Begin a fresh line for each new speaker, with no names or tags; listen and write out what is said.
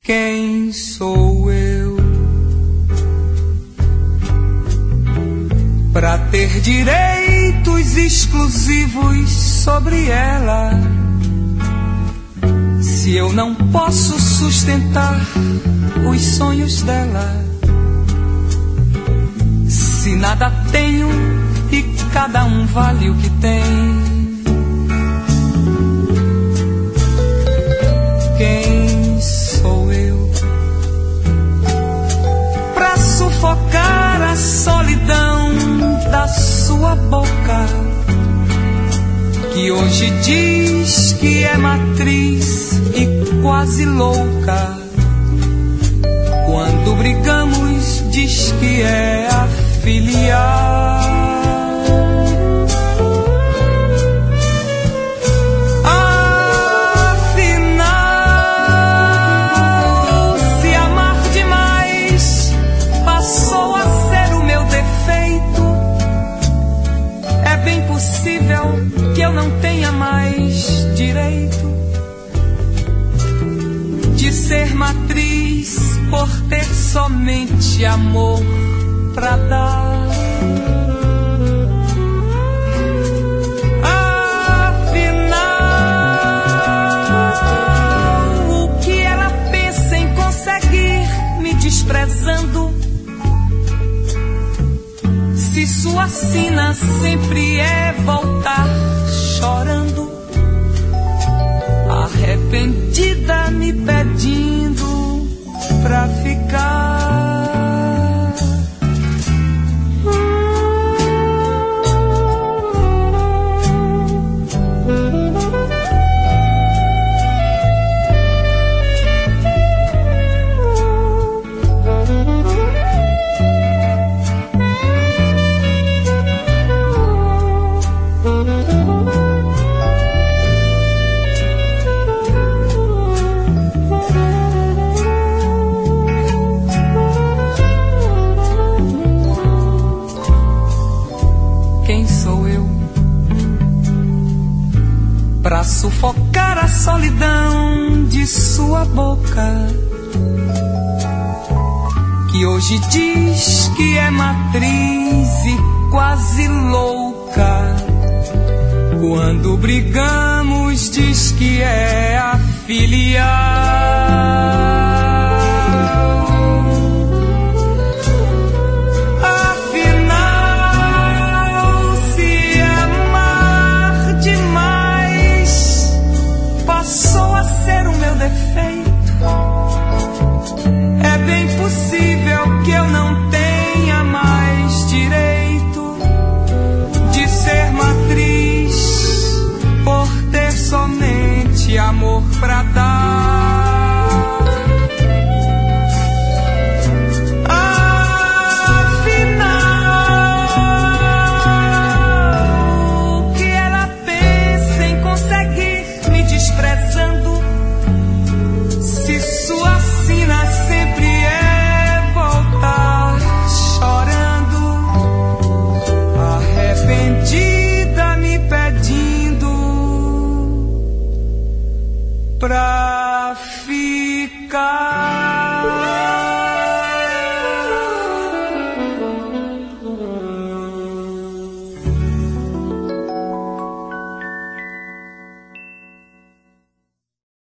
Quem sou eu pra ter direitos exclusivos sobre ela, se eu não posso sustentar os sonhos dela? Se nada tenho e cada um vale o que tem. Quem sou eu pra sufocar a solidão da sua boca, que hoje diz que é matriz e quase louca? Quando brigamos diz que é a filial. Que eu não tenha mais direito de ser matriz por ter somente amor pra dar. Afinal, o que ela pensa em conseguir me desprezando, se sua sina sempre é voltar chorando, arrependida me pedindo pra ficar? Pra sufocar a solidão de sua boca, que hoje diz que é matriz e quase louca? Quando brigamos diz que é a filial. É bem possível que eu não tenha mais direito de ser matriz por ter somente amor pra dar. Afinal, o que ela pensa em conseguir me desprezando, se sua sina sempre é voltar chorando, arrependida me pedindo pra ficar?